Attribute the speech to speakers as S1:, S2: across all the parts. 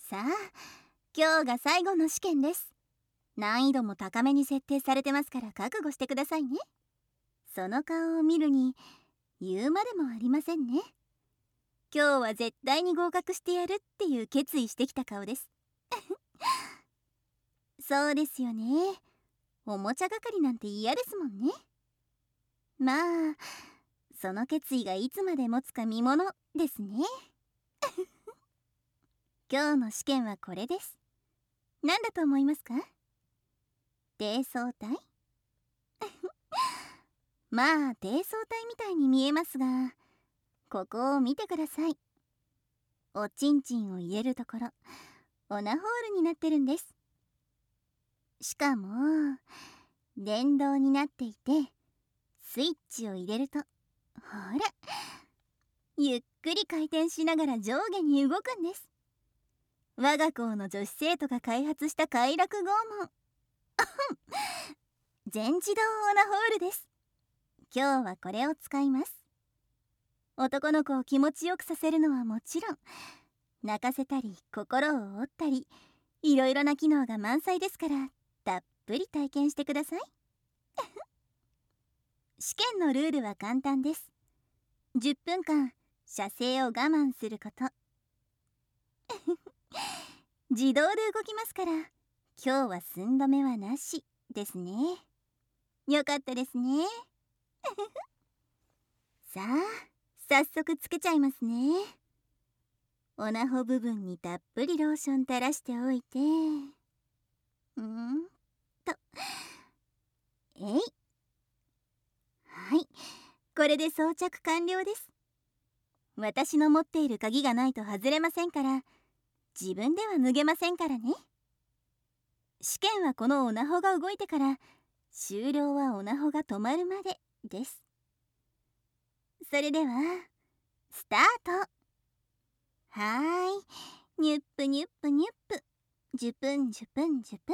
S1: さあ、今日が最後の試験です。難易度も高めに設定されてますから覚悟してくださいね。その顔を見るに言うまでもありませんね。今日は絶対に合格してやるっていう決意してきた顔です。そうですよね。おもちゃ係なんて嫌ですもんね。まあ、その決意がいつまで持つか見ものですね。今日の試験はこれです。何だと思いますか？低層体まあ低層体みたいに見えますが、ここを見てください。おちんちんを入れるところ、オナホールになってるんです。しかも電動になっていて、スイッチを入れるとほら、ゆっくり回転しながら上下に動くんです。我が校の女子生徒が開発した快楽拷問全自動オナホールです。今日はこれを使います。男の子を気持ちよくさせるのはもちろん、泣かせたり心を折ったり、いろいろな機能が満載ですから、たっぷり体験してください。試験のルールは簡単です。10分間射精を我慢すること自動で動きますから、今日は寸止めはなしですね。よかったですね。さあ、早速つけちゃいますね。オナホ部分にたっぷりローション垂らしておいて、とはい、これで装着完了です。私の持っている鍵がないと外れませんから、自分では脱げませんからね。試験はこのオナホが動いてから、終了はオナホが止まるまでです。それではスタート。はーい、ニュップニュップニュップ、ジュプンジュプンジュプン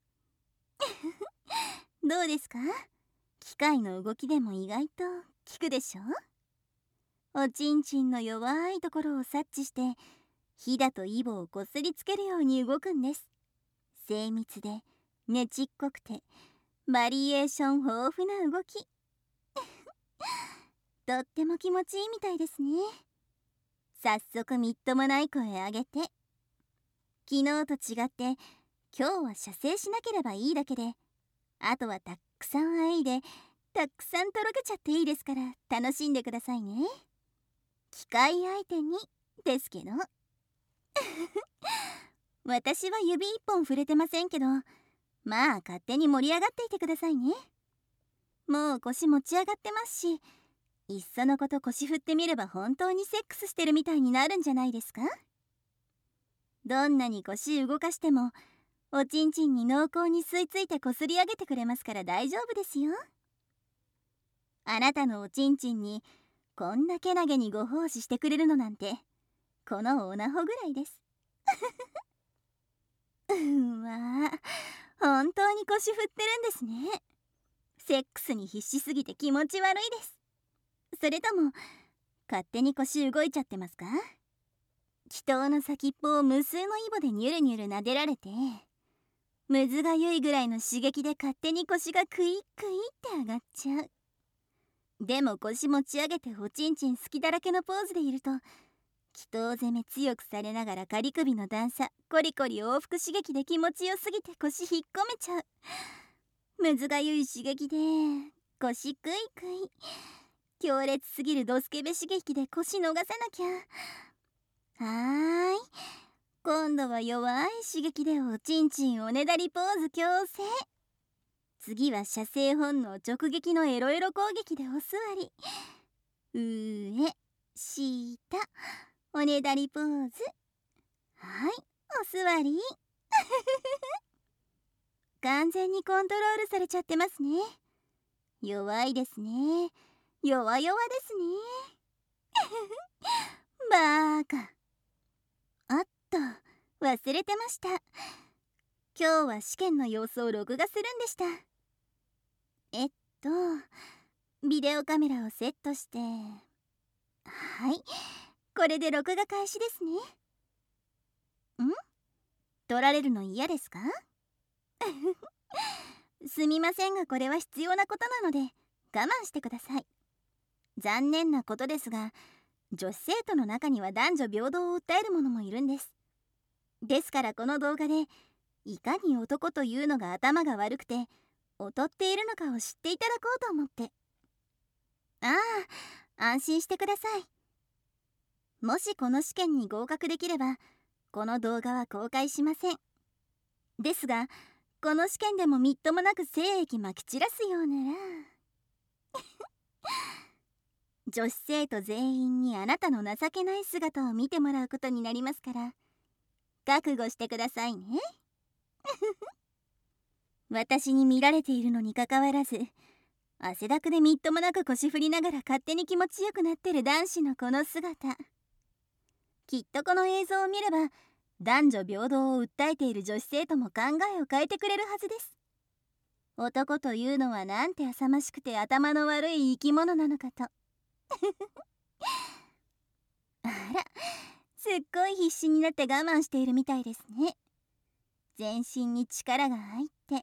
S1: どうですか？機械の動きでも意外と効くでしょ？おちんちんの弱いところを察知して、ひだとイボをこすりつけるように動くんです。精密でねちっこくてバリエーション豊富な動きとっても気持ちいいみたいですね。早速みっともない声上げて。昨日と違って今日は射精しなければいいだけで、あとはたくさんあいでたくさんとろけちゃっていいですから、楽しんでくださいね。機械相手にですけど私は指一本触れてませんけど、まあ勝手に盛り上がっていてくださいね。もう腰持ち上がってますし、いっそのこと腰振ってみれば本当にセックスしてるみたいになるんじゃないですか？どんなに腰動かしても、おちんちんに濃厚に吸い付いてこすり上げてくれますから大丈夫ですよ。あなたのおちんちんにこんなけなげにご奉仕してくれるのなんて、このオナホぐらいですわあ、本当に腰振ってるんですね。セックスに必死すぎて気持ち悪いです。それとも勝手に腰動いちゃってますか？祈祷の先っぽを無数のイボでニュルニュル撫でられて、むずがゆいぐらいの刺激で勝手に腰がクイックイって上がっちゃう。でも腰持ち上げておちんちん好きだらけのポーズでいると、祈祷攻め強くされながら仮首の段差コリコリ往復刺激で気持ちよすぎて腰引っ込めちゃう。むずがゆい刺激で腰クイクイ、強烈すぎるドスケベ刺激で腰逃さなきゃ。はーい、今度は弱い刺激でおちんちんおねだりポーズ強制。次は射精本能直撃のエロエロ攻撃でお座り。上下おねだりポーズ。はい、お座り完全にコントロールされちゃってますね。弱いですね。弱々ですね。バーカ。あった、忘れてました。今日は試験の様子を録画するんでした。えっとビデオカメラをセットして、はい、これで録画開始ですね。 取られるの嫌ですか？すみませんが、これは必要なことなので我慢してください。残念なことですが、女子生徒の中には男女平等を訴える者もいるんです。ですからこの動画でいかに男というのが頭が悪くて劣っているのかを知っていただこうと思って。ああ、安心してください。もしこの試験に合格できればこの動画は公開しません。ですがこの試験でもみっともなく精液まき散らすようなら女子生徒全員にあなたの情けない姿を見てもらうことになりますから覚悟してくださいね。私に見られているのにかかわらず汗だくでみっともなく腰振りながら勝手に気持ちよくなってる男子のこの姿、きっとこの映像を見れば男女平等を訴えている女子生徒も考えを変えてくれるはずです。男というのはなんて浅ましくて頭の悪い生き物なのかと。あら、すっごい必死になって我慢しているみたいですね。全身に力が入って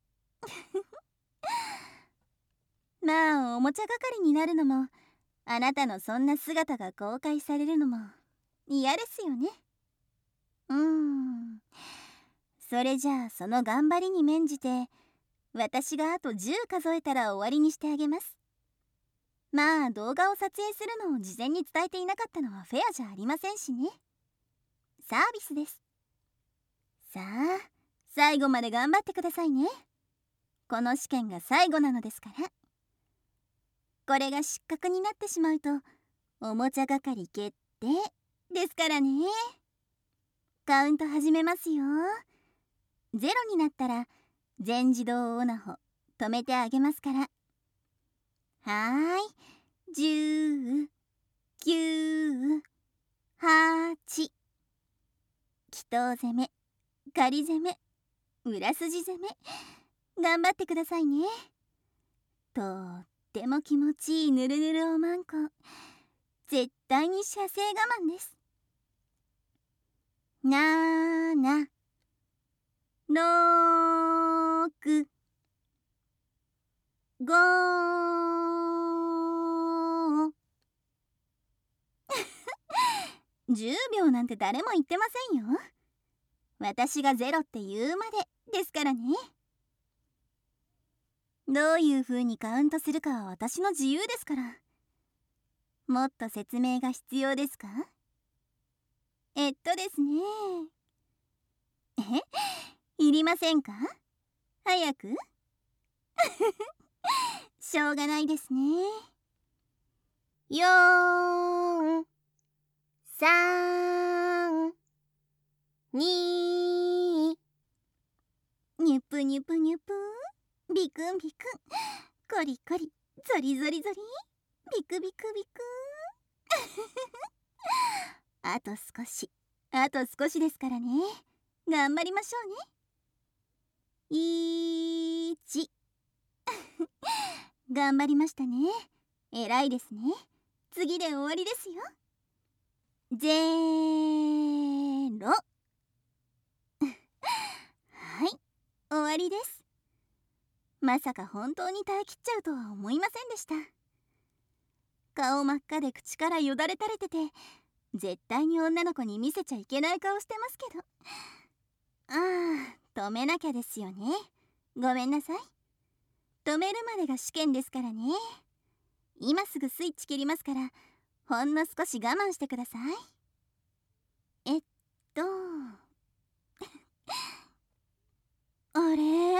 S1: まあおもちゃ係になるのもあなたのそんな姿が公開されるのも嫌ですよね。それじゃあその頑張りに免じて私があと10数えたら終わりにしてあげます。まあ動画を撮影するのを事前に伝えていなかったのはフェアじゃありませんしね。サービスです。さあ最後まで頑張ってくださいね。この試験が最後なのですから。これが失格になってしまうとおもちゃ係決定ですからね。カウント始めますよ。0になったら全自動オナホ止めてあげますから。はーい、10、9、8、祈祷攻め、仮攻め、裏筋攻め、頑張ってくださいね。とっても気持ちいいぬるぬるおまんこ、絶対に射精我慢です。7、6、5 10秒なんて誰も言ってませんよ。私が0って言うまでですからね。どういう風にカウントするかは私の自由ですから。もっと説明が必要ですか？ですね。いりませんか？早くしょうがないですね。4、3、2、ニュプニュプニュプビクンビクン、コリコリ、ゾリゾリゾリ、ビクビクビクあと少し、あと少しですからね。頑張りましょうね。1頑張りましたね。偉いですね。次で終わりですよ。0はい、終わりです。まさか本当に耐えきっちゃうとは思いませんでした。顔真っ赤で口からよだれ垂れてて絶対に女の子に見せちゃいけない顔してますけど、止めなきゃですよね。ごめんなさい。止めるまでが試験ですからね。今すぐスイッチ切りますからほんの少し我慢してください。あれ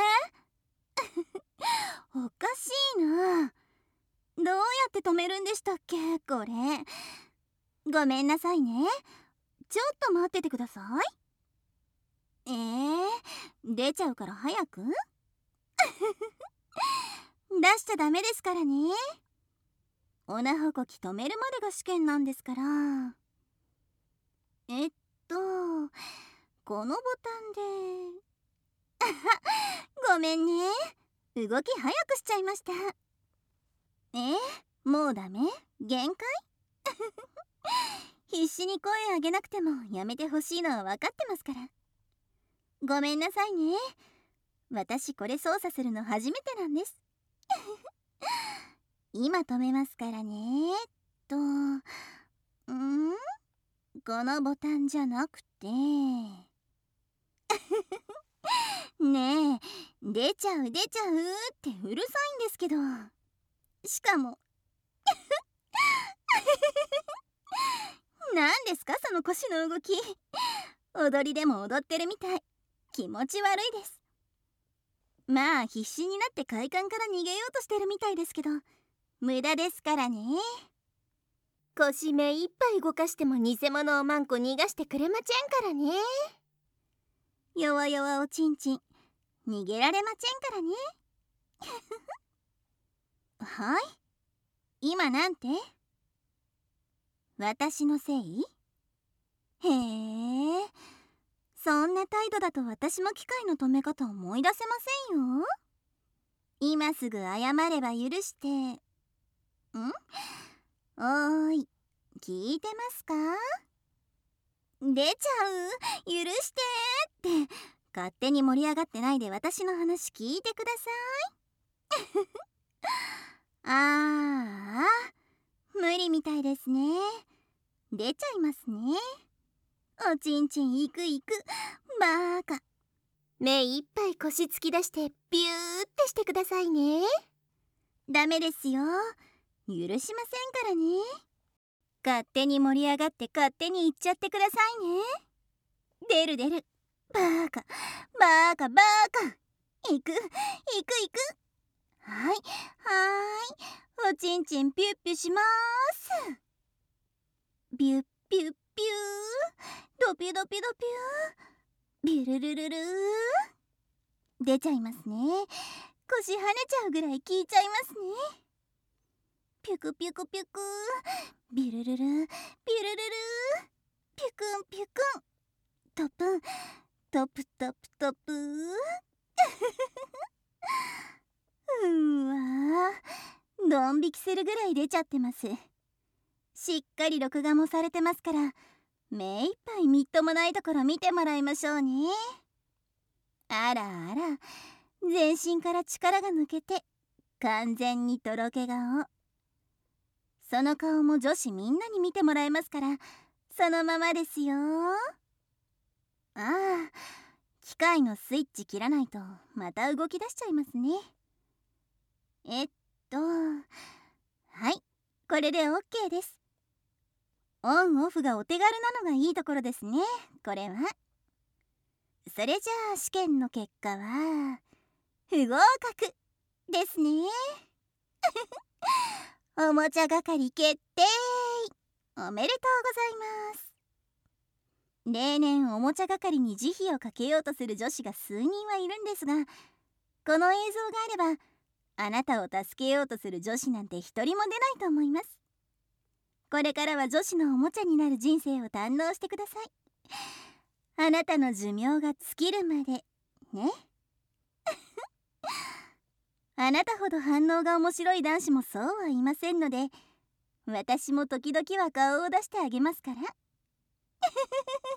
S1: おかしいな。どうやって止めるんでしたっけこれ。ごめんなさいね。ちょっと待っててください。出ちゃうから早く出しちゃダメですからね。オナホコキ止めるまでが試験なんですから。このボタンでごめんね。動き早くしちゃいました。もうダメ？限界？必死に声上げなくてもやめてほしいのは分かってますから。 ごめんなさいね。私これ操作するの初めてなんです。今止めますからね。と、このボタンじゃなくて。ねえ、出ちゃうってうるさいんですけど。しかも何ですかその腰の動き。踊りでも踊ってるみたい。気持ち悪いです。まあ必死になって快感から逃げようとしてるみたいですけど、無駄ですからね。
S2: 腰目いっぱい動かしても偽物をマンコ逃がしてくれまちゃんからね。
S1: 弱々おちんちん逃げられまちゃんからね。はい、今なんて？私のせい？へえ、そんな態度だと私も機械の止め方思い出せませんよ。今すぐ謝れば許して。おーい、聞いてますか？出ちゃう、許してって勝手に盛り上がってないで私の話聞いてください。ああ、無理みたいですね。出ちゃいますね。おちんちん行くバーカ。
S2: 目いっぱい腰突き出してビューってしてくださいね。
S1: ダメですよ、許しませんからね。勝手に盛り上がって勝手に行っちゃってくださいね。出るバーカ行く。はいおちんちんピュッピュします。ビュッピュッピュー、ドピュドピュドピュー、ビュルルルルー。出ちゃいますね。腰跳ねちゃうぐらい効いちゃいますね。ピュクピュクピュク、ビュルルルピュルルル、ピュクンピュクン、トプントプトプトプわー、ドン引きするぐらい出ちゃってます。しっかり録画もされてますから、目いっぱいみっともないところ見てもらいましょうね。あらあら、全身から力が抜けて完全にとろけ顔。その顔も女子みんなに見てもらえますから、そのままですよ。ああ、機械のスイッチ切らないとまた動き出しちゃいますね。はい、これで OK です。オンオフがお手軽なのがいいところですね、これは。それじゃあ試験の結果は不合格ですね。おもちゃ係決定。おめでとうございます。例年おもちゃ係に慈悲をかけようとする女子が数人はいるんですが、この映像があればあなたを助けようとする女子なんて一人も出ないと思います。これからは女子のおもちゃになる人生を堪能してください。あなたの寿命が尽きるまでね。あなたほど反応が面白い男子もそうはいませんので、私も時々は顔を出してあげますから。